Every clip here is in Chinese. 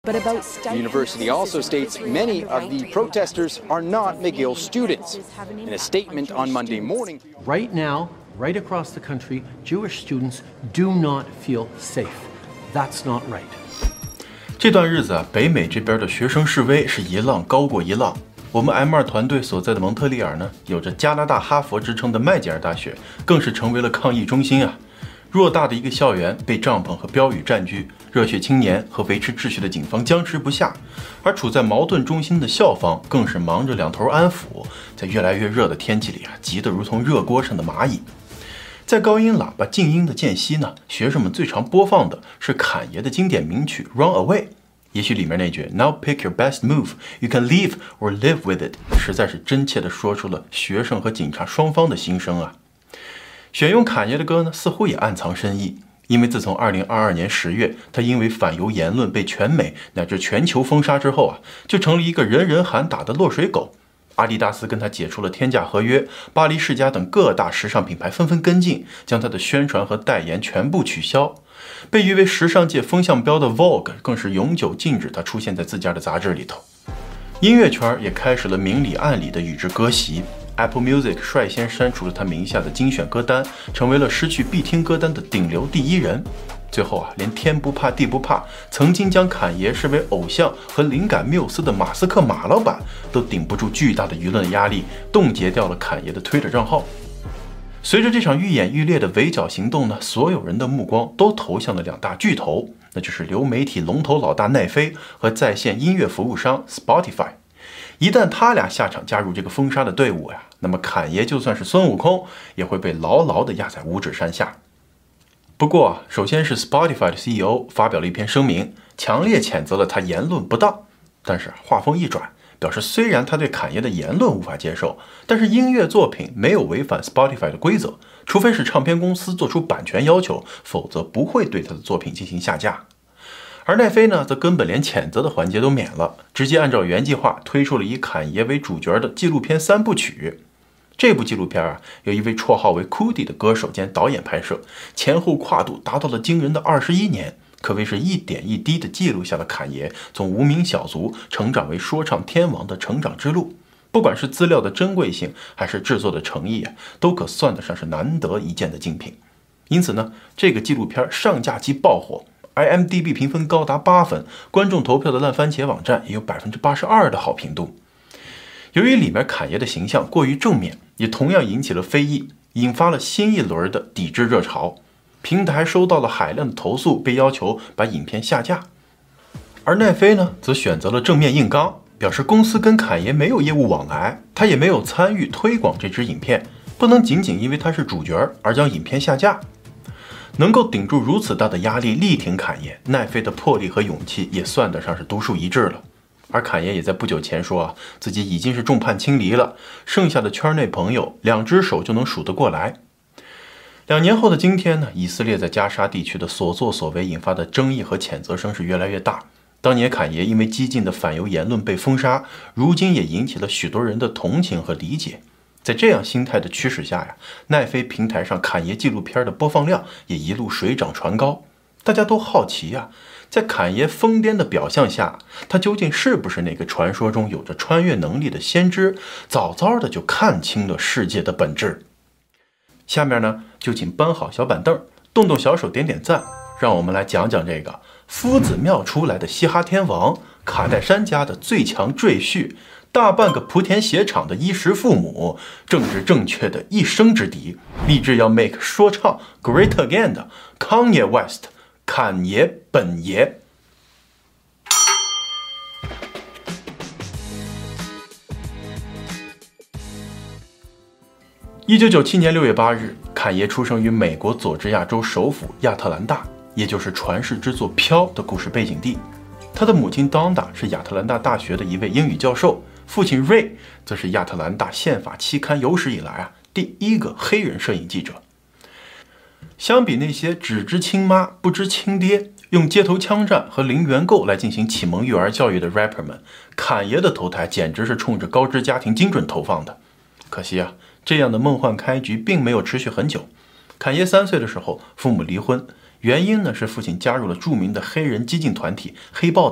The university also states many of the protesters are not McGill students. In a statement on Monday morning, Right now, right across the country, Jewish students do not feel safe. That's not right. 这段日子啊，北美这边的学生示威是一浪高过一浪。我们 M2 团队所在的蒙特利尔呢，有着加拿大哈佛之称的麦吉尔大学，更是成为了抗议中心啊。偌大的一个校园被帐篷和标语占据，热血青年和维持秩序的警方僵持不下，而处在矛盾中心的校方更是忙着两头安抚，在越来越热的天气里啊，急得如同热锅上的蚂蚁。在高音喇叭静音的间隙呢，学生们最常播放的是侃爷的经典名曲《Run Away》。也许里面那句 Now pick your best move, you can leave or live with it 实在是真切地说出了学生和警察双方的心声啊。选用侃爷的歌呢，似乎也暗藏深意，因为自从2022年10月，他因为反犹言论被全美乃至全球封杀之后啊，就成了一个人人喊打的落水狗。阿迪达斯跟他解除了天价合约，巴黎世家等各大时尚品牌纷纷跟进，将他的宣传和代言全部取消。被誉为时尚界风向标的 Vogue 更是永久禁止他出现在自家的杂志里头。音乐圈也开始了明里暗里的与之割席。Apple Music 率先删除了他名下的精选歌单，成为了失去必听歌单的顶流第一人。最后啊，连天不怕地不怕，曾经将侃爷视为偶像和灵感缪斯的马斯克马老板，都顶不住巨大的舆论压力，冻结掉了侃爷的推特账号。随着这场愈演愈烈的围剿行动呢，所有人的目光都投向了两大巨头，那就是流媒体龙头老大奈飞和在线音乐服务商 Spotify。一旦他俩下场加入这个封杀的队伍呀，那么侃爷就算是孙悟空，也会被牢牢地压在五指山下。不过，首先是 Spotify 的 CEO 发表了一篇声明，强烈谴责了他言论不当。但是话锋一转，表示虽然他对侃爷的言论无法接受，但是音乐作品没有违反 Spotify 的规则，除非是唱片公司做出版权要求，否则不会对他的作品进行下架。而奈飞呢，则根本连谴责的环节都免了，直接按照原计划推出了以侃爷为主角的纪录片3部曲。这部纪录片啊，由一位绰号为 Cudi 的歌手兼导演拍摄，前后跨度达到了惊人的21年，可谓是一点一滴地记录下了侃爷从无名小卒成长为说唱天王的成长之路。不管是资料的珍贵性，还是制作的诚意啊，都可算得上是难得一见的精品。因此呢，这个纪录片上架即爆火。IMDB 评分高达8分，观众投票的烂番茄网站也有82%的好评度。由于里面侃爷的形象过于正面，也同样引起了非议，引发了新一轮的抵制热潮。平台收到了海量的投诉，被要求把影片下架。而奈飞呢，则选择了正面硬刚，表示公司跟侃爷没有业务往来，他也没有参与推广这支影片，不能仅仅因为他是主角而将影片下架。能够顶住如此大的压力力挺侃爷，奈飞的魄力和勇气也算得上是独树一帜了。而侃爷也在不久前说啊，自己已经是众叛亲离了，剩下的圈内朋友2只手就能数得过来。2年后的今天呢，以色列在加沙地区的所作所为引发的争议和谴责声是越来越大。当年侃爷因为激进的反犹言论被封杀，如今也引起了许多人的同情和理解。在这样心态的驱使下呀，奈飞平台上侃爷纪录片的播放量也一路水涨船高。大家都好奇呀，在侃爷疯癫的表象下，他究竟是不是那个传说中有着穿越能力的先知，早早的就看清了世界的本质。下面呢，就请搬好小板凳，动动小手，点点赞，让我们来讲讲这个夫子庙出来的嘻哈天王，卡戴珊家的最强赘婿，大半个莆田鞋厂的衣食父母，政治正确的一生之敌，立志要 make 说唱 great again 的 Kanye West， 侃爷本爷。1997年6月8日，侃爷出生于美国佐治亚州首府亚特兰大，也就是传世之作《飘》的故事背景地。他的母亲 Donda 是亚特兰大大学的一位英语教授，父亲 Ray 则是亚特兰大宪法期刊有史以来第一个黑人摄影记者。相比那些只知亲妈不知亲爹，用街头枪战和零元购来进行启蒙育儿教育的 rapper 们，侃爷的投胎简直是冲着高知家庭精准投放的。可惜啊，这样的梦幻开局并没有持续很久。侃爷3岁的时候，父母离婚，原因呢是父亲加入了著名的黑人激进团体黑豹党，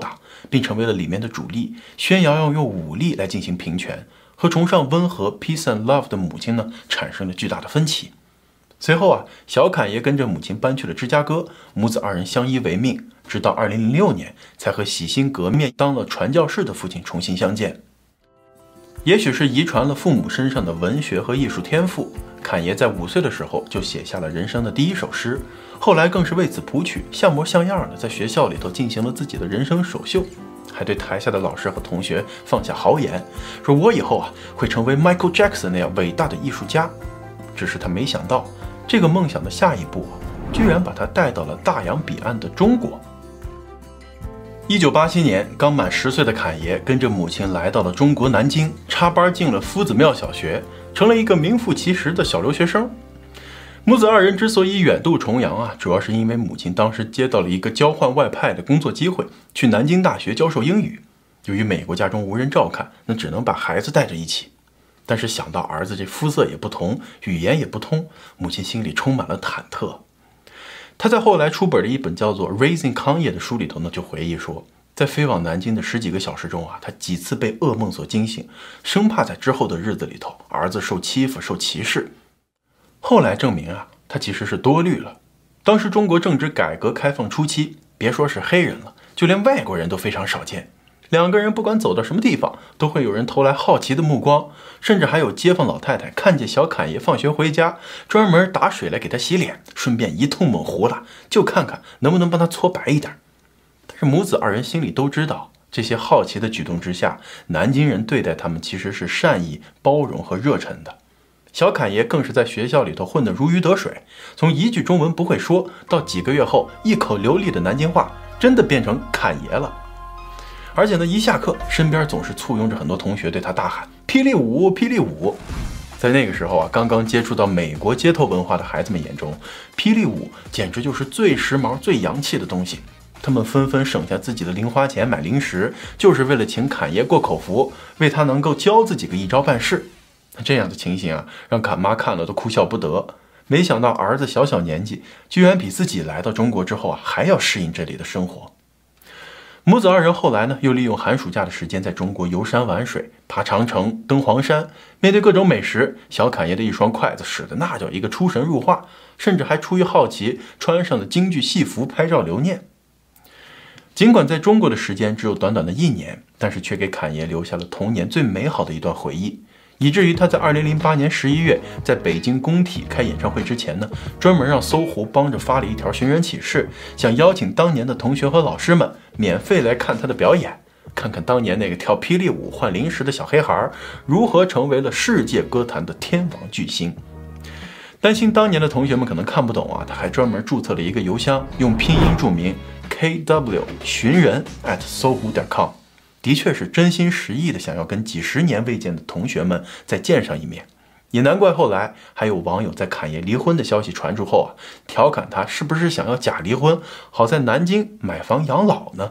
并成为了里面的主力，宣扬要用武力来进行平权，和崇尚温和 peace and love 的母亲呢产生了巨大的分歧。随后啊，小坎爷跟着母亲搬去了芝加哥，母子2人相依为命，直到2006年才和洗心革面当了传教士的父亲重新相见。也许是遗传了父母身上的文学和艺术天赋，坎爷在5岁的时候就写下了人生的第1首诗，后来更是为此谱曲，像模像样的在学校里头进行了自己的人生首秀，还对台下的老师和同学放下豪言，说我以后啊会成为 Michael Jackson 那样伟大的艺术家。只是他没想到，这个梦想的下一步居然把他带到了大洋彼岸的中国。1987年，刚满10岁的坎爷跟着母亲来到了中国南京，插班进了夫子庙小学，成了一个名副其实的小留学生。母子2人之所以远渡重洋啊，主要是因为母亲当时接到了一个交换外派的工作机会，去南京大学教授英语。由于美国家中无人照看，那只能把孩子带着一起。但是想到儿子这肤色也不同，语言也不通，母亲心里充满了忐忑。他在后来出本的一本叫做《Raising Kanye》的书里头呢，就回忆说，在飞往南京的10几个小时中啊，他几次被噩梦所惊醒，生怕在之后的日子里头，儿子受欺负、受歧视。后来证明啊，他其实是多虑了。当时中国正值改革开放初期，别说是黑人了，就连外国人都非常少见。2个人不管走到什么地方，都会有人投来好奇的目光，甚至还有街坊老太太看见小坎爷放学回家，专门打水来给他洗脸，顺便一通猛胡了，就看看能不能帮他搓白一点。但是母子2人心里都知道，这些好奇的举动之下，南京人对待他们其实是善意、包容和热忱的。小坎爷更是在学校里头混得如鱼得水，从一句中文不会说，到几个月后一口流利的南京话，真的变成坎爷了。而且呢，一下课，身边总是簇拥着很多同学对他大喊霹雳舞霹雳舞。在那个时候啊，刚刚接触到美国街头文化的孩子们眼中，霹雳舞简直就是最时髦最洋气的东西。他们纷纷省下自己的零花钱买零食，就是为了请坎爷过口福，为他能够教自己个一招半式。这样的情形啊，让坎妈看了都哭笑不得。没想到儿子小小年纪，居然比自己来到中国之后啊，还要适应这里的生活。母子2人后来呢，又利用寒暑假的时间在中国游山玩水，爬长城，登黄山。面对各种美食，小坎爷的一双筷子使得那叫一个出神入化，甚至还出于好奇穿上了京剧戏服拍照留念。尽管在中国的时间只有短短的1年，但是却给坎爷留下了童年最美好的一段回忆，以至于他在2008年11月在北京工体开演唱会之前呢，专门让搜狐帮着发了一条寻人启事，想邀请当年的同学和老师们免费来看他的表演，看看当年那个跳霹雳舞换零食的小黑孩如何成为了世界歌坛的天王巨星。担心当年的同学们可能看不懂啊，他还专门注册了一个邮箱，用拼音注明 KW 寻人 @sohu.com， 的确是真心实意的想要跟几10年未见的同学们再见上一面。也难怪后来还有网友在坎爷离婚的消息传出后啊，调侃他是不是想要假离婚，好在南京买房养老呢？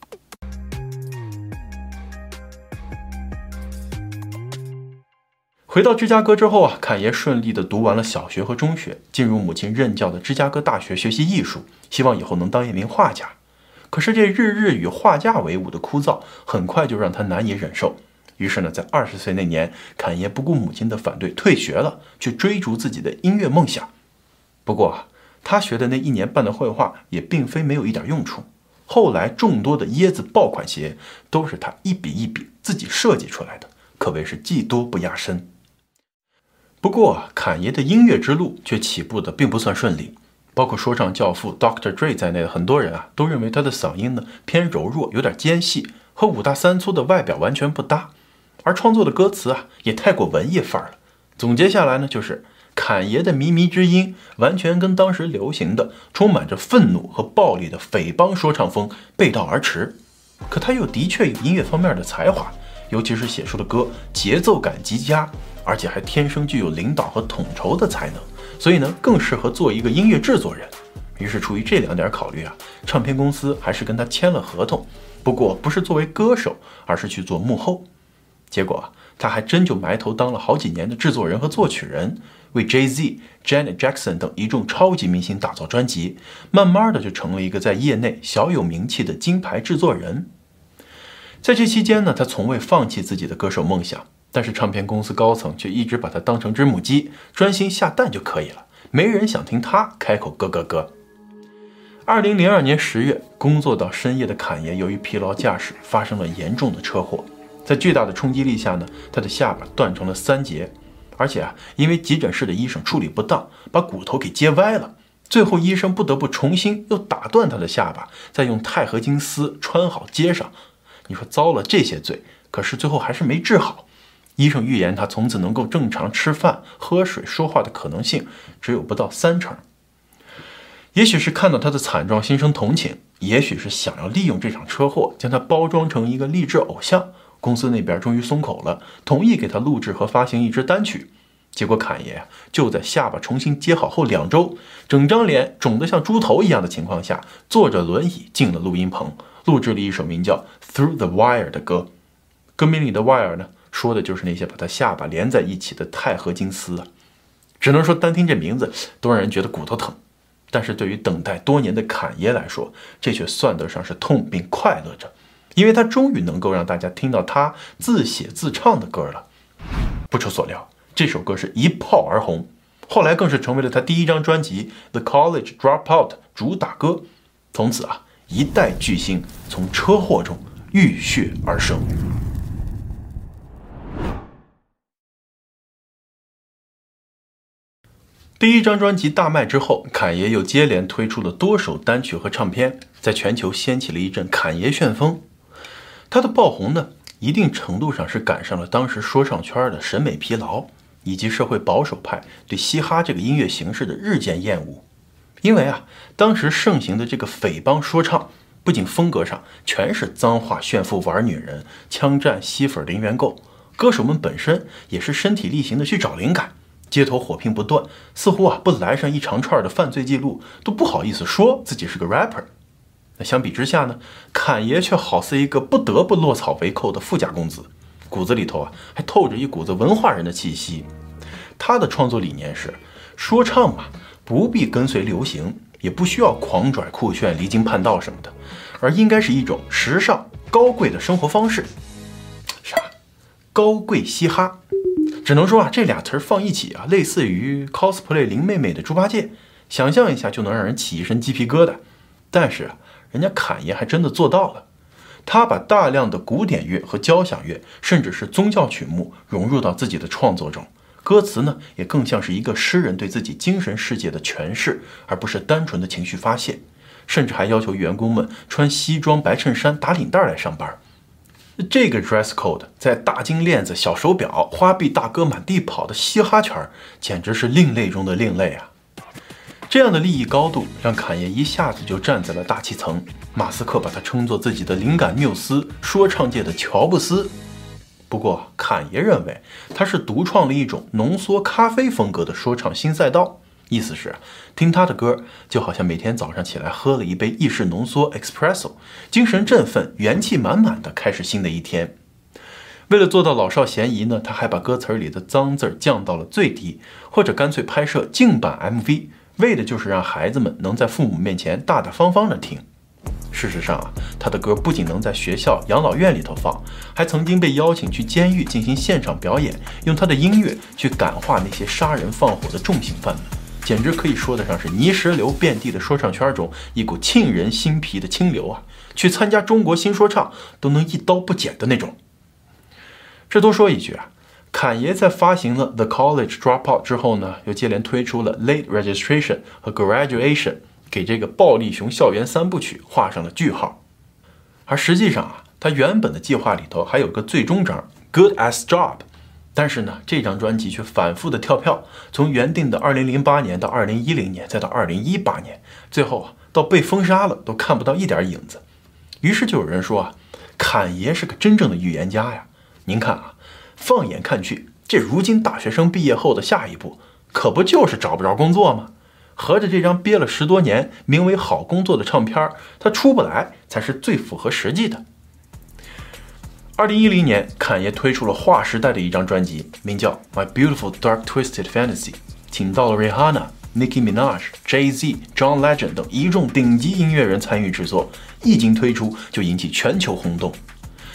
回到芝加哥之后啊，坎爷顺利地读完了小学和中学，进入母亲任教的芝加哥大学学习艺术，希望以后能当一名画家。可是这日日与画家为伍的枯燥，很快就让他难以忍受。于是呢，在20岁那年，坎爷不顾母亲的反对退学了，去追逐自己的音乐梦想。不过啊，他学的那1年半的绘画也并非没有一点用处。后来众多的椰子爆款鞋都是他一笔一笔自己设计出来的，可谓是技多不压身。不过坎爷的音乐之路却起步的并不算顺利，包括说唱教父 Dr. Dre 在内的很多人啊，都认为他的嗓音呢偏柔弱，有点尖细，和5大3粗的外表完全不搭，而创作的歌词啊也太过文艺范儿了。总结下来呢，就是坎爷的靡靡之音完全跟当时流行的充满着愤怒和暴力的匪帮说唱风背道而驰。可他又的确有音乐方面的才华，尤其是写出的歌节奏感极佳，而且还天生具有领导和统筹的才能，所以呢更适合做一个音乐制作人。于是出于这2点考虑啊，唱片公司还是跟他签了合同，不过不是作为歌手，而是去做幕后。结果啊，他还真就埋头当了好几年的制作人和作曲人，为 Jay-Z、Janet Jackson 等一众超级明星打造专辑，慢慢的就成了一个在业内小有名气的金牌制作人。 在这期间呢，他从未放弃自己的歌手梦想，但是唱片公司高层却一直把他当成只母鸡，专心下蛋就可以了，没人想听他开口咯咯咯。2002年10月，工作到深夜的侃爷由于疲劳驾驶发生了严重的车祸，在巨大的冲击力下呢，他的下巴断成了3节，而且因为急诊室的医生处理不当，把骨头给接歪了，最后医生不得不重新又打断他的下巴，再用钛合金丝穿好接上。你说遭了这些罪，可是最后还是没治好。医生预言他从此能够正常吃饭、喝水、说话的可能性只有不到30%。也许是看到他的惨状心生同情，也许是想要利用这场车祸将他包装成一个励志偶像，公司那边终于松口了，同意给他录制和发行一支单曲。结果侃爷就在下巴重新接好后2周，整张脸肿得像猪头一样的情况下，坐着轮椅进了录音棚，录制了一首名叫 Through the Wire 的歌。歌名里的 wire 呢，说的就是那些把他下巴连在一起的钛合金丝啊。只能说单听这名字都让人觉得骨头疼，但是对于等待多年的侃爷来说，这却算得上是痛并快乐着，因为他终于能够让大家听到他自写自唱的歌了。不出所料，这首歌是一炮而红，后来更是成为了他第一张专辑 The College Dropout 主打歌。从此一代巨星从车祸中浴血而生。第一张专辑大卖之后，侃爷又接连推出了多首单曲和唱片，在全球掀起了一阵侃爷旋风。他的爆红呢，一定程度上是赶上了当时说唱圈的审美疲劳，以及社会保守派对嘻哈这个音乐形式的日渐厌恶。因为当时盛行的这个匪帮说唱，不仅风格上全是脏话、炫富、玩女人、枪战、吸粉、零元购，歌手们本身也是身体力行的去找灵感，街头火拼不断，似乎不来上一长串的犯罪记录都不好意思说自己是个 rapper。 那相比之下呢，侃爷却好似一个不得不落草为寇的富家公子，骨子里头还透着一股子文化人的气息。他的创作理念是，说唱嘛，不必跟随流行，也不需要狂拽酷炫、离经叛道什么的，而应该是一种时尚高贵的生活方式。啥？高贵嘻哈？只能说这俩词放一起类似于 cosplay 林妹妹的猪八戒，想象一下就能让人起一身鸡皮疙瘩。但是人家侃爷还真的做到了，他把大量的古典乐和交响乐，甚至是宗教曲目融入到自己的创作中，歌词呢也更像是一个诗人对自己精神世界的诠释，而不是单纯的情绪发泄，甚至还要求员工们穿西装、白衬衫、打领带来上班。这个 dress code 在大金链子、小手表、花臂大哥满地跑的嘻哈圈简直是另类中的另类啊！这样的利益高度让侃爷一下子就站在了大气层，马斯克把他称作自己的灵感缪斯，说唱界的乔布斯。不过侃爷认为他是独创了一种浓缩咖啡风格的说唱新赛道，意思是听他的歌就好像每天早上起来喝了一杯意式浓缩 espresso， 精神振奋、元气满满的开始新的一天。为了做到老少咸宜呢，他还把歌词里的脏字降到了最低，或者干脆拍摄净版 MV， 为的就是让孩子们能在父母面前大大方方的听。事实上他的歌不仅能在学校、养老院里头放，还曾经被邀请去监狱进行现场表演，用他的音乐去感化那些杀人放火的重刑犯们，简直可以说得上是泥石流遍地的说唱圈中一股沁人心脾的清流去参加中国新说唱都能一刀不剪的那种。这多说一句侃爷在发行了 The College Dropout 之后呢，又接连推出了 Late Registration 和 Graduation， 给这个暴力熊校园3部曲画上了句号。而实际上他原本的计划里头还有个最终章 Good as Job， 但是呢，这张专辑却反复的跳票，从原定的2008年到2010年，再到2018年，最后到被封杀了都看不到一点影子。于是就有人说侃爷是个真正的预言家呀。您看放眼看去，这如今大学生毕业后的下一步，可不就是找不着工作吗？合着这张憋了10多年名为好工作的唱片，他出不来才是最符合实际的。2010年，侃爷推出了划时代的一张专辑，名叫 My Beautiful Dark Twisted Fantasy， 请到了 Rihanna、Nicki Minaj、Jay-Z、John Legend 等一众顶级音乐人参与制作，一经推出就引起全球轰动。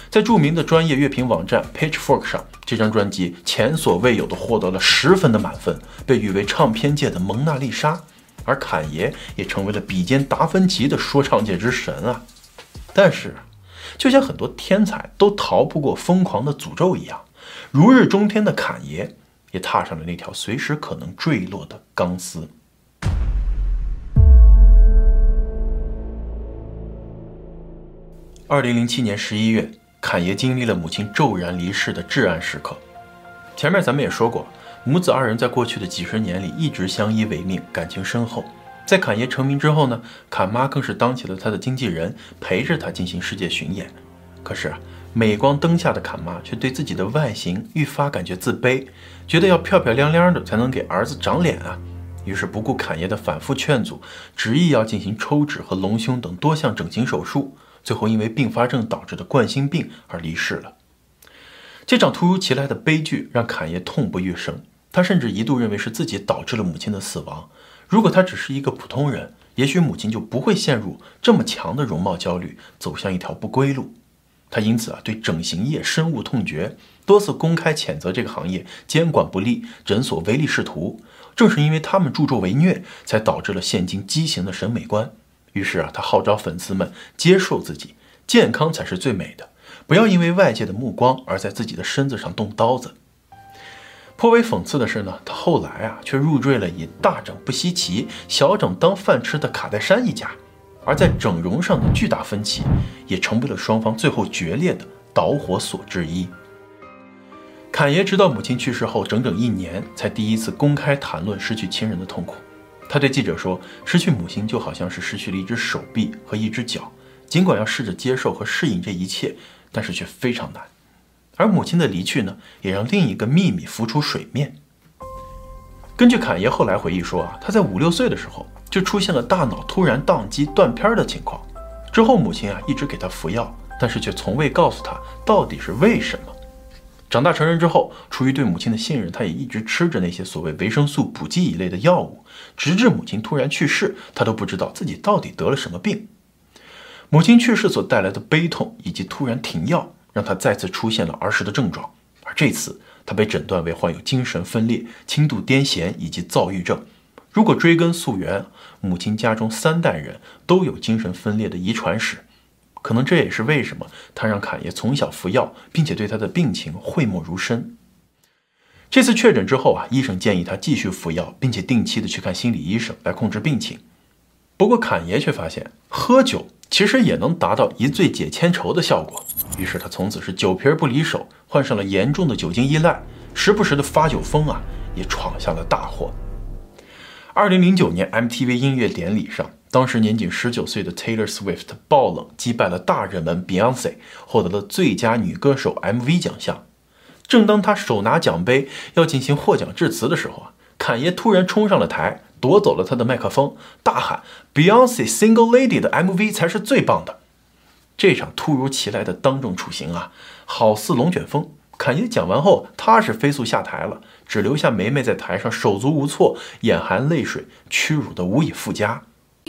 在著名的专业乐评网站 Pitchfork 上，这张专辑前所未有的获得了10分的满分，被誉为唱片界的蒙娜丽莎。而侃爷也成为了比肩达芬奇的说唱界之神啊！但是，就像很多天才都逃不过疯狂的诅咒一样，如日中天的侃爷也踏上了那条随时可能坠落的钢丝。2007年11月，侃爷经历了母亲骤然离世的至暗时刻。前面咱们也说过，母子二人在过去的几十年里一直相依为命，感情深厚。在侃爷成名之后呢，侃妈更是当起了他的经纪人，陪着他进行世界巡演。可是镁光灯下的侃妈却对自己的外形愈发感觉自卑，觉得要漂漂亮亮的才能给儿子长脸啊。于是不顾侃爷的反复劝阻，执意要进行抽脂和隆胸等多项整形手术，最后因为并发症导致的冠心病而离世了。这场突如其来的悲剧让侃爷痛不欲生，他甚至一度认为是自己导致了母亲的死亡。如果他只是一个普通人，也许母亲就不会陷入这么强的容貌焦虑，走向一条不归路。他因此对整形业深恶痛绝，多次公开谴责这个行业监管不力，诊所唯利是图。正是因为他们助纣为虐，才导致了现今畸形的审美观。于是他号召粉丝们接受自己，健康才是最美的，不要因为外界的目光而在自己的身子上动刀子。颇为讽刺的是呢，他后来却入赘了以大整不稀奇，小整当饭吃的卡戴珊一家，而在整容上的巨大分歧，也成为了双方最后决裂的导火索之一。侃爷直到母亲去世后整整1年，才第一次公开谈论失去亲人的痛苦。他对记者说，失去母亲就好像是失去了一只手臂和一只脚，尽管要试着接受和适应这一切，但是却非常难。而母亲的离去呢，也让另一个秘密浮出水面。根据侃爷后来回忆说他在5、6岁的时候就出现了大脑突然宕机断片的情况，之后母亲一直给他服药，但是却从未告诉他到底是为什么。长大成人之后，出于对母亲的信任，他也一直吃着那些所谓维生素补剂一类的药物，直至母亲突然去世，他都不知道自己到底得了什么病。母亲去世所带来的悲痛以及突然停药，让他再次出现了儿时的症状，而这次他被诊断为患有精神分裂、轻度癫痫以及躁郁症。如果追根溯源，母亲家中3代人都有精神分裂的遗传史，可能这也是为什么他让侃爷从小服药，并且对他的病情讳莫如深。这次确诊之后医生建议他继续服药，并且定期的去看心理医生来控制病情。不过侃爷却发现，喝酒其实也能达到一醉解千愁的效果，于是他从此是酒瓶不离手，患上了严重的酒精依赖，时不时的发酒疯也闯下了大祸。2009年 MTV 音乐典礼上，当时年仅19岁的 Taylor Swift 爆冷击败了大热门 Beyoncé， 获得了最佳女歌手 MV 奖项。正当他手拿奖杯要进行获奖致辞的时候侃爷突然冲上了台，夺走了他的麦克风，大喊 Beyoncé Single Lady 的 MV 才是最棒的。这场突如其来的当众处刑好似龙卷风。侃爷讲完后，他是飞速下台了，只留下梅梅在台上手足无措，眼含泪水，屈辱的无以复加。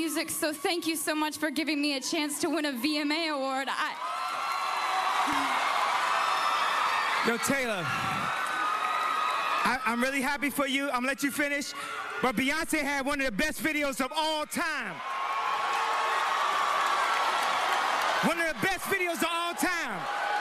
So thank you so much for giving me a chance to win a VMA award. Yo, Taylor, I'm really happy for you. I'm gonna let you finish. But Beyonce had one of the best videos of all time. One of the best videos of all time.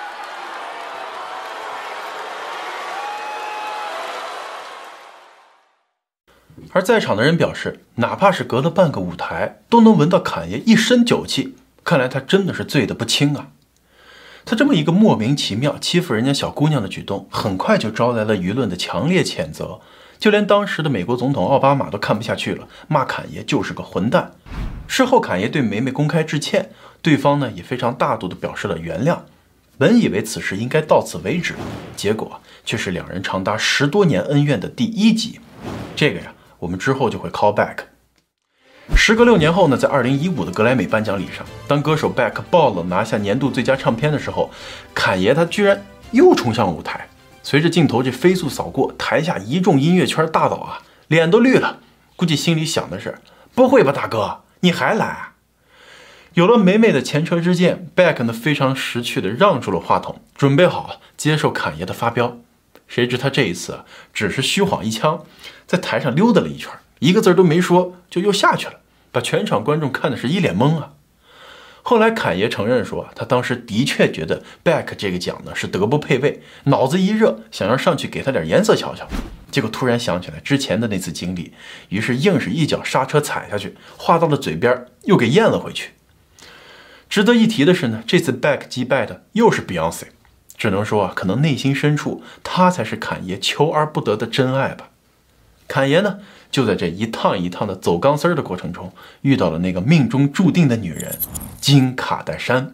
而在场的人表示，哪怕是隔了半个舞台，都能闻到侃爷一身酒气，看来他真的是醉得不轻他这么一个莫名其妙欺负人家小姑娘的举动，很快就招来了舆论的强烈谴责，就连当时的美国总统奥巴马都看不下去了，骂侃爷就是个混蛋。事后侃爷对梅梅公开致歉，对方呢也非常大度地表示了原谅。本以为此事应该到此为止，结果却是2人长达10多年恩怨的第1集。这个我们之后就会 call back。时隔6年后呢，在2015的格莱美颁奖礼上，当歌手 Beck 爆冷拿下年度最佳唱片的时候，侃爷他居然又冲上舞台，随着镜头这飞速扫过，台下一众音乐圈大佬脸都绿了，估计心里想的是，不会吧大哥，你还来有了美美的前车之鉴 ，Beck 呢非常识趣的让出了话筒，准备好接受侃爷的发飙。谁知他这一次只是虚晃一枪，在台上溜达了一圈，一个字都没说就又下去了，把全场观众看的是一脸懵啊。后来侃爷承认说，他当时的确觉得 Beck 这个奖呢是德不配位，脑子一热想让上去给他点颜色瞧瞧，结果突然想起来之前的那次经历，于是硬是一脚刹车踩下去，话到了嘴边又给咽了回去。值得一提的是呢，这次 Beck 击败的又是 Beyonce， 只能说可能内心深处他才是侃爷求而不得的真爱吧。侃爷呢就在这一趟一趟的走钢丝的过程中，遇到了那个命中注定的女人金卡戴珊。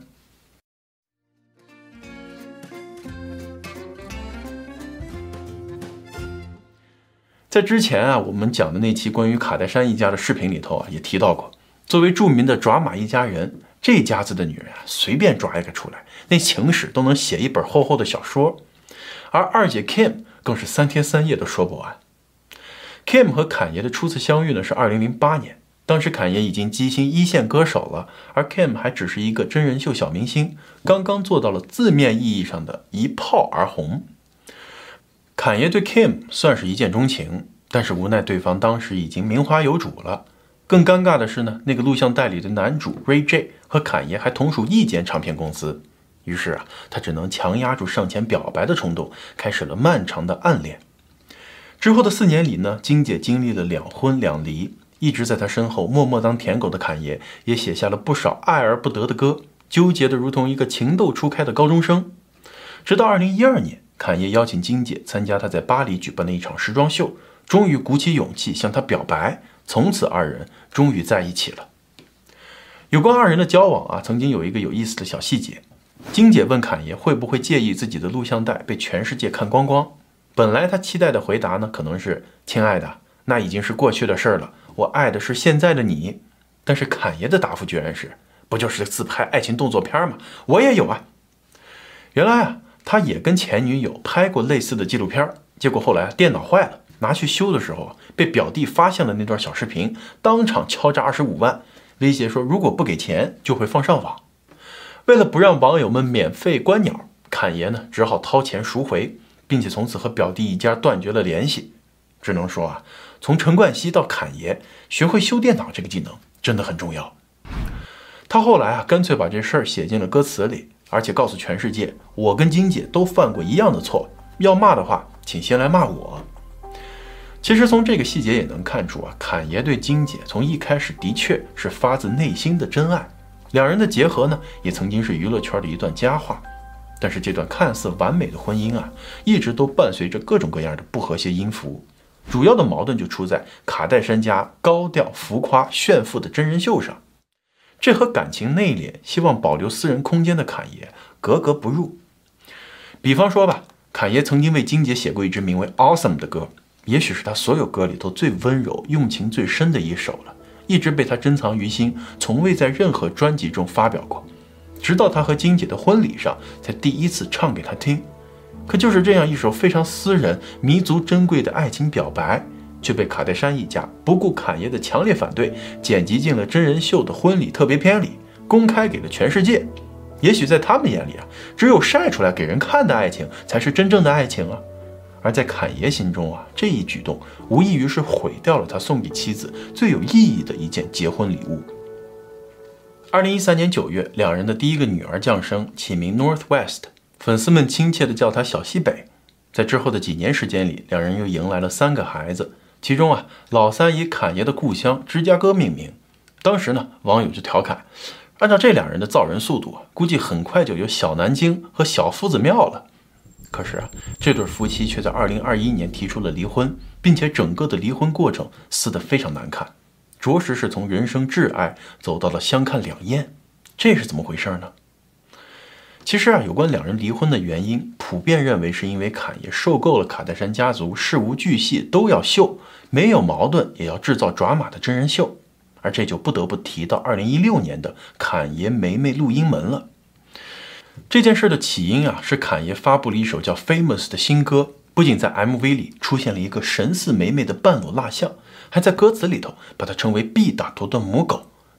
在之前我们讲的那期关于卡戴珊一家的视频里头也提到过，作为著名的抓马一家人，这家子的女人随便抓一个出来，那情史都能写一本厚厚的小说。而二姐 Kim 更是3天3夜都说不完。Kim 和侃爷的初次相遇呢是2008年，当时侃爷已经跻身一线歌手了，而 Kim 还只是一个真人秀小明星，刚刚做到了字面意义上的一炮而红。侃爷对 Kim 算是一见钟情，但是无奈对方当时已经名花有主了。更尴尬的是呢，那个录像带里的男主 Ray J 和侃爷还同属一间唱片公司，于是他只能强压住上前表白的冲动，开始了漫长的暗恋。之后的4年里呢，金姐经历了2婚2离，一直在她身后默默当舔狗的侃爷也写下了不少爱而不得的歌，纠结的如同一个情窦初开的高中生。直到2012年，侃爷邀请金姐参加他在巴黎举办的一场时装秀，终于鼓起勇气向她表白，从此2人终于在一起了。有关2人的交往曾经有一个有意思的小细节。金姐问侃爷会不会介意自己的录像带被全世界看光光，本来他期待的回答呢，可能是亲爱的，那已经是过去的事了，我爱的是现在的你。但是侃爷的答复居然是，不就是自拍爱情动作片吗？我也有啊。原来他也跟前女友拍过类似的纪录片，结果后来电脑坏了，拿去修的时候被表弟发现了那段小视频，当场敲诈25万，威胁说如果不给钱就会放上网。为了不让网友们免费观鸟，侃爷呢只好掏钱赎回，并且从此和表弟一家断绝了联系。只能说从陈冠希到侃爷，学会修电脑这个技能真的很重要。他后来干脆把这事儿写进了歌词里，而且告诉全世界，我跟金姐都犯过一样的错，要骂的话请先来骂我。其实从这个细节也能看出侃爷对金姐从一开始的确是发自内心的真爱。2人的结合呢也曾经是娱乐圈的一段佳话。但是这段看似完美的婚姻一直都伴随着各种各样的不和谐音符。主要的矛盾就出在卡戴珊家高调浮夸炫富的真人秀上，这和感情内敛希望保留私人空间的侃爷格格不入。比方说侃爷曾经为金姐写过一支名为 Awesome 的歌，也许是他所有歌里头最温柔用情最深的一首了，一直被他珍藏于心，从未在任何专辑中发表过，直到他和金姐的婚礼上才第一次唱给她听。可就是这样一首非常私人弥足珍贵的爱情表白，却被卡戴珊一家不顾侃爷的强烈反对，剪辑进了真人秀的婚礼特别篇里，公开给了全世界。也许在他们眼里只有晒出来给人看的爱情才是真正的爱情而在侃爷心中这一举动无异于是毁掉了他送给妻子最有意义的一件结婚礼物。2013年9月，2人的第一个女儿降生，起名 Northwest， 粉丝们亲切地叫她小西北。在之后的几年时间里，2人又迎来了3个孩子，其中老三以侃爷的故乡芝加哥命名。当时呢，网友就调侃，按照这2人的造人速度估计很快就有小南京和小夫子庙了。可是这对夫妻却在2021年提出了离婚，并且整个的离婚过程撕得非常难看，着实是从人生挚爱走到了相看两厌。这是怎么回事呢？其实有关2人离婚的原因，普遍认为是因为侃爷受够了卡戴珊家族事无巨细都要秀，没有矛盾也要制造抓马的真人秀。而这就不得不提到2016年的侃爷梅梅录音门了。这件事的起因是侃爷发布了一首叫 Famous 的新歌，不仅在 MV 里出现了一个神似梅梅的半裸蜡像，还在歌词里头把它称为毕打头的母狗，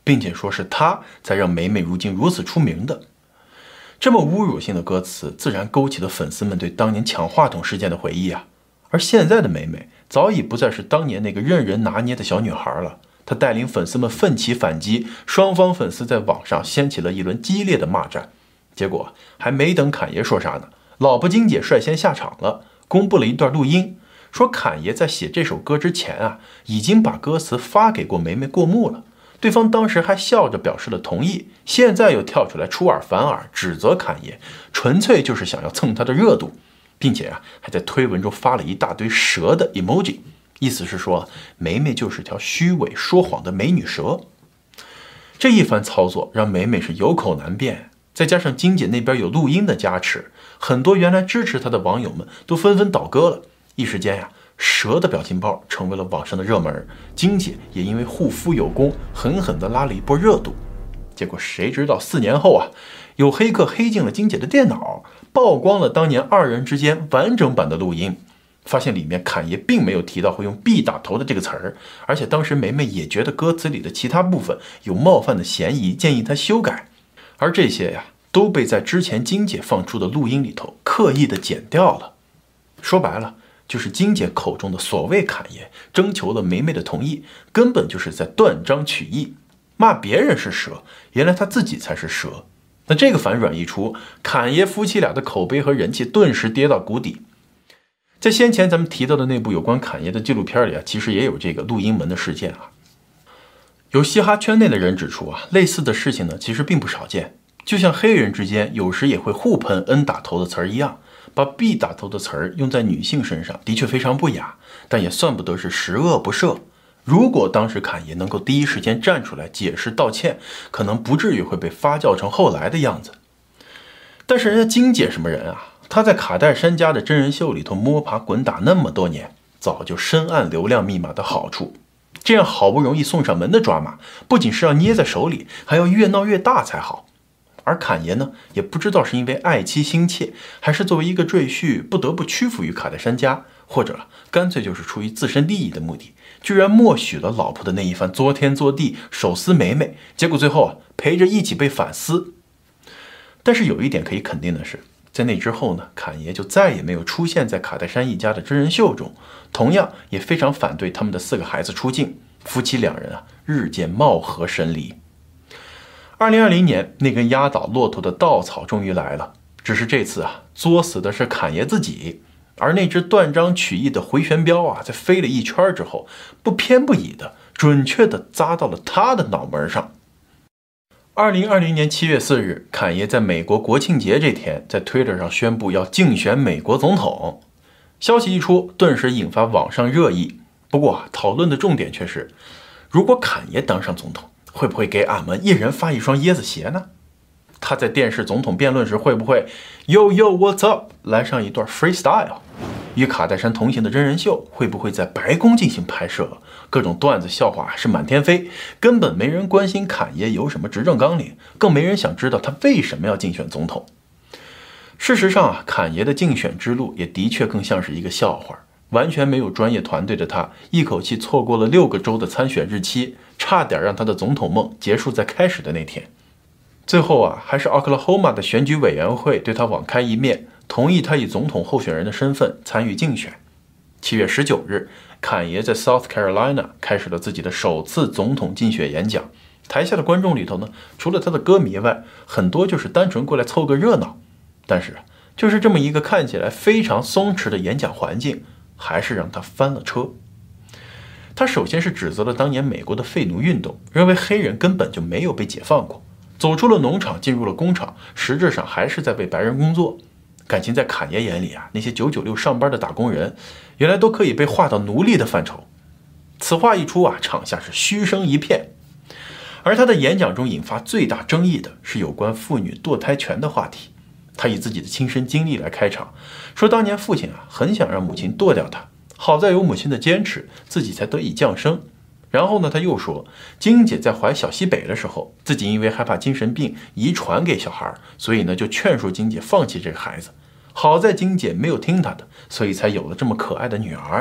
并且说是他才让梅梅如今如此出名的。这么侮辱性的歌词，自然勾起了粉丝们对当年抢话筒事件的回忆啊。而现在的梅梅早已不再是当年那个任人拿捏的小女孩了，她带领粉丝们奋起反击，双方粉丝在网上掀起了一轮激烈的骂战。结果还没等侃爷说啥呢，老婆金姐率先下场了，公布了一段录音，说侃爷在写这首歌之前啊，已经把歌词发给过梅梅过目了，对方当时还笑着表示了同意，现在又跳出来出尔反尔，指责侃爷，纯粹就是想要蹭他的热度，并且啊，还在推文中发了一大堆蛇的 emoji， 意思是说梅梅就是条虚伪说谎的美女蛇。这一番操作让梅梅是有口难辩，再加上金姐那边有录音的加持，很多原来支持她的网友们都纷纷倒戈了，一时间呀，蛇的表情包成为了网上的热门，金姐也因为护肤有功，狠狠地拉了一波热度。结果谁知道4年后啊，有黑客黑进了金姐的电脑，曝光了当年二人之间完整版的录音，发现里面侃爷并没有提到会用 B 打头的这个词儿，而且当时梅梅也觉得歌词里的其他部分有冒犯的嫌疑，建议她修改，而这些呀，都被在之前金姐放出的录音里头刻意的剪掉了。说白了，就是金姐口中的所谓侃爷征求了梅梅的同意，根本就是在断章取义，骂别人是蛇，原来他自己才是蛇。那这个反转一出，侃爷夫妻俩的口碑和人气顿时跌到谷底。在先前咱们提到的那部有关侃爷的纪录片里啊，其实也有这个录音门的事件啊。有嘻哈圈内的人指出啊，类似的事情呢，其实并不少见。就像黑人之间有时也会互喷 N 打头的词儿一样，把 B 打头的词儿用在女性身上，的确非常不雅，但也算不得是十恶不赦。如果当时侃爷能够第一时间站出来解释道歉，可能不至于会被发酵成后来的样子。但是人家金姐什么人啊？她在卡戴珊家的真人秀里头摸爬滚打那么多年，早就深谙流量密码的好处。这样好不容易送上门的抓马，不仅是要捏在手里，还要越闹越大才好。而侃爷呢，也不知道是因为爱妻心切，还是作为一个赘婿不得不屈服于卡戴珊家，或者干脆就是出于自身利益的目的，居然默许了老婆的那一番作天作地、手撕梅梅，结果最后陪着一起被反撕。但是有一点可以肯定的是，在那之后呢，侃爷就再也没有出现在卡戴珊一家的真人秀中，同样也非常反对他们的4个孩子出镜，夫妻2人日渐貌合神离。2020年，那根压倒骆驼的稻草终于来了，只是这次作死的是侃爷自己，而那只断章取义的回旋镖在飞了一圈之后，不偏不倚的准确的扎到了他的脑门上。2020年7月4日，侃爷在美国国庆节这天在 Twitter 上宣布要竞选美国总统，消息一出，顿时引发网上热议。不过讨论的重点却是，如果侃爷当上总统，会不会给俺们一人发一双椰子鞋呢？他在电视总统辩论时会不会 Yo Yo What's Up 来上一段 freestyle？ 与卡戴珊同行的真人秀会不会在白宫进行拍摄？各种段子笑话是满天飞，根本没人关心侃爷有什么执政纲领，更没人想知道他为什么要竞选总统。事实上侃爷的竞选之路也的确更像是一个笑话。完全没有专业团队的他，一口气错过了6个州的参选日期，差点让他的总统梦结束在开始的那天。最后还是 Oklahoma 的选举委员会对他网开一面，同意他以总统候选人的身份参与竞选。7月19日，侃爷在 South Carolina 开始了自己的首次总统竞选演讲。台下的观众里头呢，除了他的歌迷外，很多就是单纯过来凑个热闹。但是就是这么一个看起来非常松弛的演讲环境，还是让他翻了车。他首先是指责了当年美国的废奴运动，认为黑人根本就没有被解放过，走出了农场进入了工厂，实质上还是在为白人工作。感情在侃爷眼里那些996上班的打工人原来都可以被划到奴隶的范畴。此话一出场下是嘘声一片。而他的演讲中引发最大争议的是有关妇女堕胎权的话题。他以自己的亲身经历来开场，说当年父亲很想让母亲剁掉他，好在有母亲的坚持，自己才得以降生。然后呢，他又说金姐在怀小西北的时候，自己因为害怕精神病遗传给小孩，所以呢就劝说金姐放弃这个孩子。好在金姐没有听他的，所以才有了这么可爱的女儿。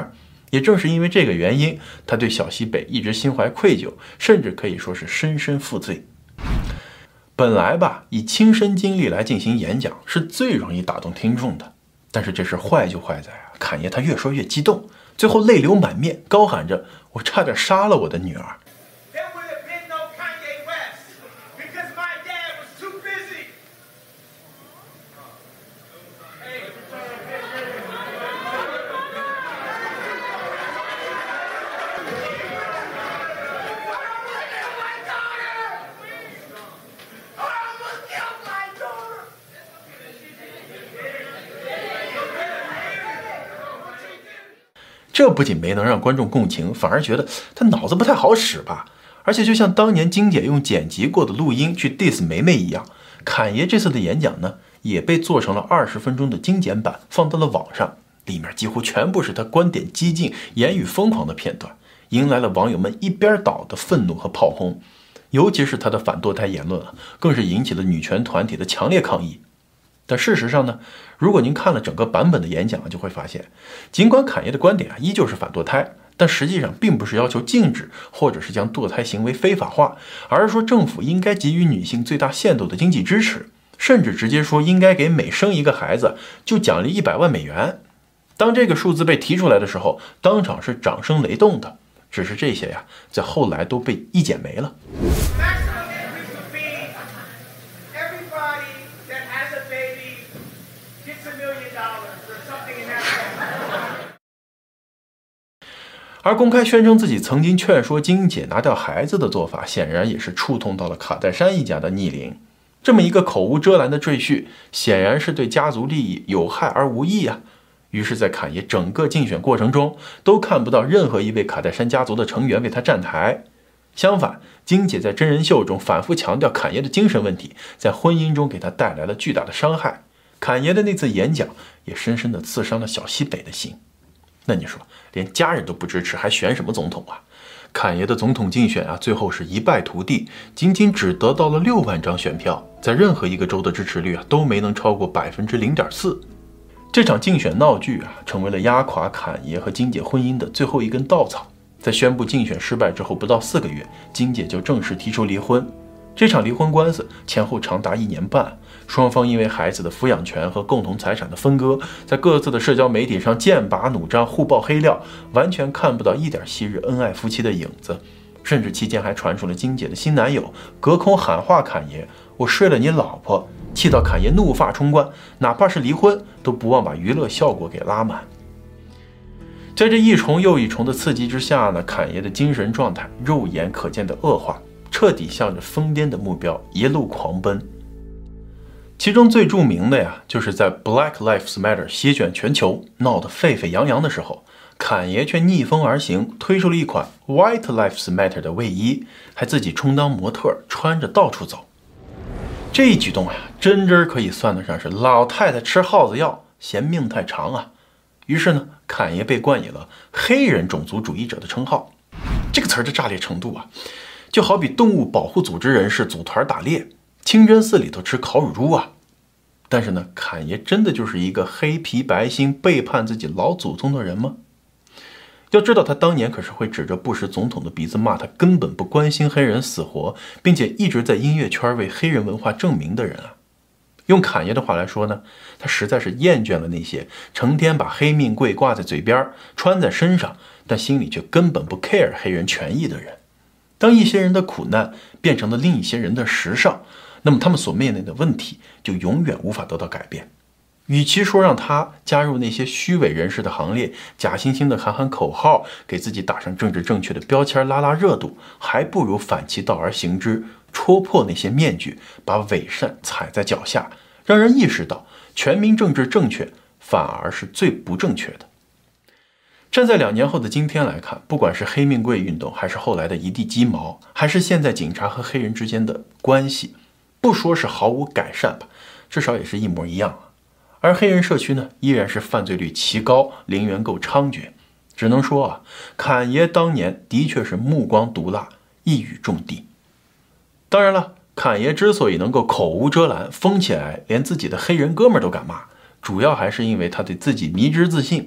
也正是因为这个原因，他对小西北一直心怀愧疚，甚至可以说是深深负罪。本来吧，以亲身经历来进行演讲是最容易打动听众的，但是这事坏就坏在侃爷他越说越激动，最后泪流满面，高喊着：“我差点杀了我的女儿。”这不仅没能让观众共情，反而觉得他脑子不太好使吧。而且就像当年金姐用剪辑过的录音去 diss 梅梅一样，侃爷这次的演讲呢，也被做成了20分钟的精简版，放到了网上，里面几乎全部是他观点激进、言语疯狂的片段，迎来了网友们一边倒的愤怒和炮轰。尤其是他的反堕胎言论更是引起了女权团体的强烈抗议。但事实上呢，如果您看了整个版本的演讲，就会发现，尽管侃爷的观点依旧是反堕胎，但实际上并不是要求禁止或者是将堕胎行为非法化，而是说政府应该给予女性最大限度的经济支持，甚至直接说应该给每生一个孩子就奖励100万美元。当这个数字被提出来的时候，当场是掌声雷动的。只是这些呀，在后来都被一剪没了。而公开宣称自己曾经劝说金姐拿掉孩子的做法，显然也是触痛到了卡戴珊一家的逆鳞。这么一个口无遮拦的赘婿，显然是对家族利益有害而无益啊。于是，在侃爷整个竞选过程中，都看不到任何一位卡戴珊家族的成员为他站台。相反，金姐在真人秀中反复强调侃爷的精神问题，在婚姻中给他带来了巨大的伤害。侃爷的那次演讲也深深地刺伤了小西北的心。那你说，连家人都不支持，还选什么总统啊？侃爷的总统竞选最后是一败涂地，仅仅只得到了6万张选票，在任何一个州的支持率都没能超过0.4%。这场竞选闹剧成为了压垮侃爷和金姐婚姻的最后一根稻草。在宣布竞选失败之后不到4个月，金姐就正式提出离婚。这场离婚官司前后长达1年半，双方因为孩子的抚养权和共同财产的分割，在各自的社交媒体上剑拔弩张，互爆黑料，完全看不到一点昔日恩爱夫妻的影子。甚至期间还传出了金姐的新男友隔空喊话侃爷：“我睡了你老婆”，气到侃爷怒发冲冠，哪怕是离婚都不忘把娱乐效果给拉满。在这一重又一重的刺激之下呢，侃爷的精神状态肉眼可见的恶化，彻底向着疯癫的目标一路狂奔。其中最著名的就是在 Black Lives Matter 席卷全球，闹得沸沸扬扬的时候，侃爷却逆风而行，推出了一款 White Lives Matter 的卫衣，还自己充当模特，穿着到处走。这一举动真可以算得上是老太太吃耗子药，嫌命太长啊。于是呢，侃爷被冠以了黑人种族主义者的称号。这个词儿的炸裂程度就好比动物保护组织人士组团打猎，清真寺里头吃烤乳猪啊。但是呢，侃爷真的就是一个黑皮白心背叛自己老祖宗的人吗？要知道，他当年可是会指着布什总统的鼻子骂他根本不关心黑人死活，并且一直在音乐圈为黑人文化证明的人啊。用侃爷的话来说呢，他实在是厌倦了那些成天把黑命贵挂在嘴边，穿在身上，但心里却根本不 care 黑人权益的人。当一些人的苦难变成了另一些人的时尚，那么他们所面临的问题就永远无法得到改变。与其说让他加入那些虚伪人士的行列，假惺惺的喊喊口号，给自己打上政治正确的标签，拉拉热度，还不如反其道而行之，戳破那些面具，把伪善踩在脚下，让人意识到全民政治正确反而是最不正确的。站在2年后的今天来看，不管是黑命贵运动，还是后来的一地鸡毛，还是现在警察和黑人之间的关系，不说是毫无改善吧，至少也是一模一样。而黑人社区呢，依然是犯罪率奇高，零元购猖獗。只能说侃爷当年的确是目光毒辣，一语中的。当然了，侃爷之所以能够口无遮拦，疯起来连自己的黑人哥们儿都敢骂，主要还是因为他对自己迷之自信。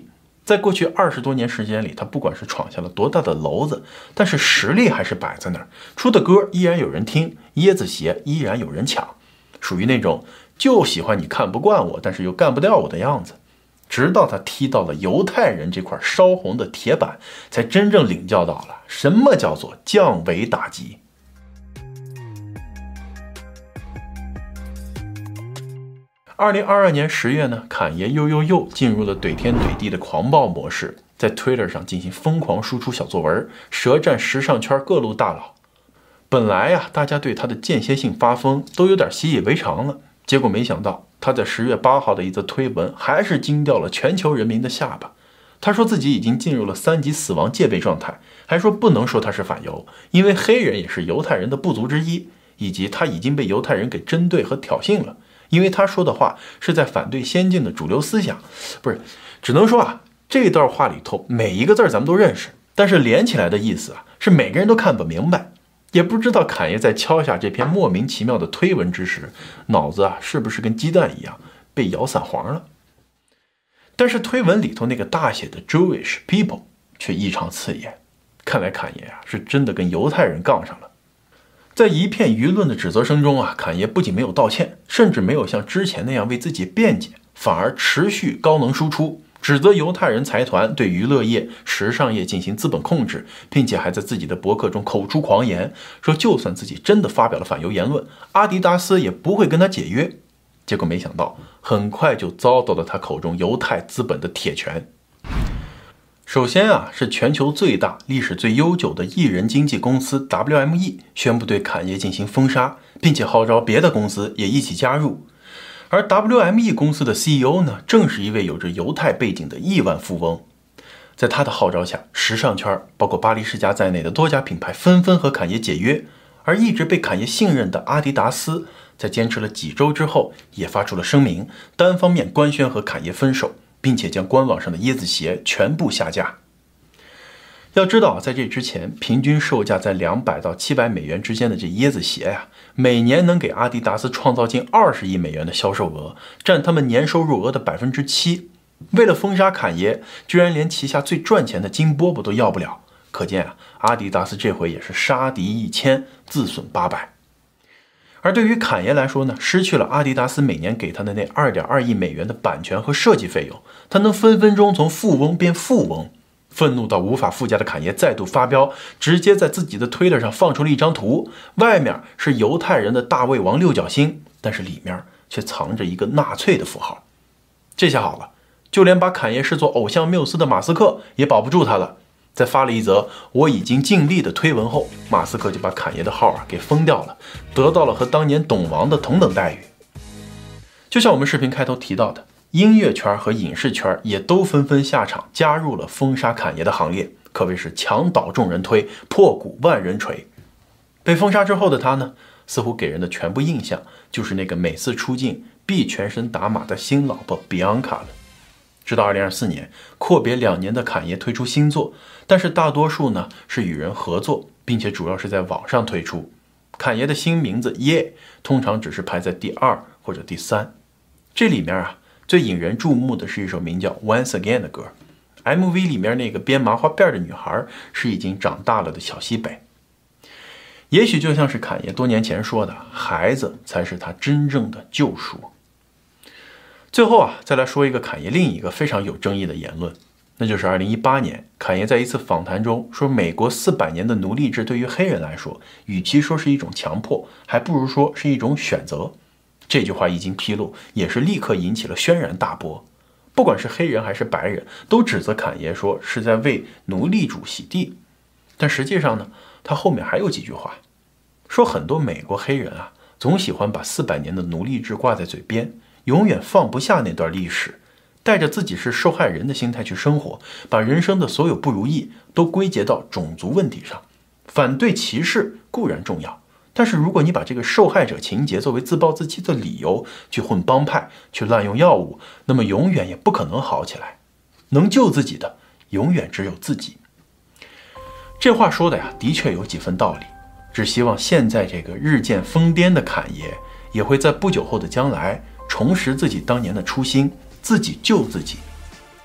在过去20多年时间里，他不管是闯下了多大的篓子，但是实力还是摆在那儿，出的歌依然有人听，椰子鞋依然有人抢，属于那种就喜欢你看不惯我，但是又干不掉我的样子。直到他踢到了犹太人这块烧红的铁板，才真正领教到了什么叫做降维打击。2022年10月呢，侃爷又进入了怼天怼地的狂暴模式，在 Twitter 上进行疯狂输出小作文，舌战时尚圈各路大佬。本来呀，大家对他的间歇性发疯都有点习以为常了，结果没想到他在10月8号的一则推文还是惊掉了全球人民的下巴。他说自己已经进入了3级死亡戒备状态，还说不能说他是反犹，因为黑人也是犹太人的部族之一，以及他已经被犹太人给针对和挑衅了，因为他说的话是在反对先进的主流思想。不是，只能说啊，这段话里头每一个字咱们都认识，但是连起来的意思啊，是每个人都看不明白。也不知道侃爷在敲下这篇莫名其妙的推文之时，脑子啊是不是跟鸡蛋一样被摇散黄了。但是推文里头那个大写的 Jewish people 却异常刺眼，看来侃爷啊是真的跟犹太人杠上了。在一片舆论的指责声中啊，侃爷不仅没有道歉，甚至没有像之前那样为自己辩解，反而持续高能输出，指责犹太人财团对娱乐业、时尚业进行资本控制，并且还在自己的博客中口出狂言，说就算自己真的发表了反犹言论，阿迪达斯也不会跟他解约。结果没想到，很快就遭到了他口中犹太资本的铁拳。首先啊，是全球最大、历史最悠久的艺人经纪公司 WME 宣布对侃爷进行封杀，并且号召别的公司也一起加入。而 WME 公司的 CEO 呢，正是一位有着犹太背景的亿万富翁。在他的号召下，时尚圈包括巴黎世家在内的多家品牌纷纷和侃爷解约，而一直被侃爷信任的阿迪达斯，在坚持了几周之后，也发出了声明，单方面官宣和侃爷分手，并且将官网上的椰子鞋全部下架。要知道，在这之前，平均售价在200到700美元之间的这椰子鞋呀，每年能给阿迪达斯创造近20亿美元的销售额，占他们年收入额的7%。为了封杀侃爷，居然连旗下最赚钱的金饽饽都要不了，可见啊，阿迪达斯这回也是杀敌1000，自损800。而对于侃爷来说呢，失去了阿迪达斯每年给他的那2.2亿美元的版权和设计费用，他能分分钟从富翁变富翁。愤怒到无法复加的侃爷再度发飙，直接在自己的推特上放出了一张图，外面是犹太人的大卫王六角星，但是里面却藏着一个纳粹的符号。这下好了，就连把侃爷视作偶像缪斯的马斯克也保不住他了。在发了一则我已经尽力的推文后，马斯克就把侃爷的号给封掉了，得到了和当年董王的同等待遇。就像我们视频开头提到的，音乐圈和影视圈也都纷纷下场，加入了封杀侃爷的行列，可谓是墙倒众人推，破鼓万人锤。被封杀之后的他呢，似乎给人的全部印象就是那个每次出镜必全身打码的新老婆 Bianca 了。直到2024年，阔别2年的侃爷推出新作，但是大多数呢是与人合作，并且主要是在网上推出。侃爷的新名字耶，通常只是排在第2或者第3。这里面啊，最引人注目的是一首名叫 Once Again 的歌。MV 里面那个编麻花辫的女孩是已经长大了的小西北。也许就像是侃爷多年前说的，孩子才是他真正的救赎。最后啊，再来说一个侃爷另一个非常有争议的言论，那就是2018年，侃爷在一次访谈中说，美国400年的奴隶制对于黑人来说，与其说是一种强迫，还不如说是一种选择。这句话一经披露，也是立刻引起了轩然大波。不管是黑人还是白人，都指责侃爷说是在为奴隶主洗地。但实际上呢，他后面还有几句话，说很多美国黑人啊，总喜欢把400年的奴隶制挂在嘴边，永远放不下那段历史，带着自己是受害人的心态去生活，把人生的所有不如意都归结到种族问题上。反对歧视固然重要，但是如果你把这个受害者情节作为自暴自弃的理由去混帮派，去滥用药物，那么永远也不可能好起来。能救自己的永远只有自己。这话说的呀，的确有几分道理。只希望现在这个日渐疯癫的侃爷，也会在不久后的将来重拾自己当年的初心，自己救自己。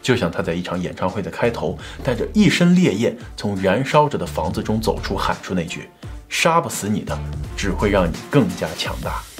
就像他在一场演唱会的开头，带着一身烈焰从燃烧着的房子中走出，喊出那句：杀不死你的，只会让你更加强大。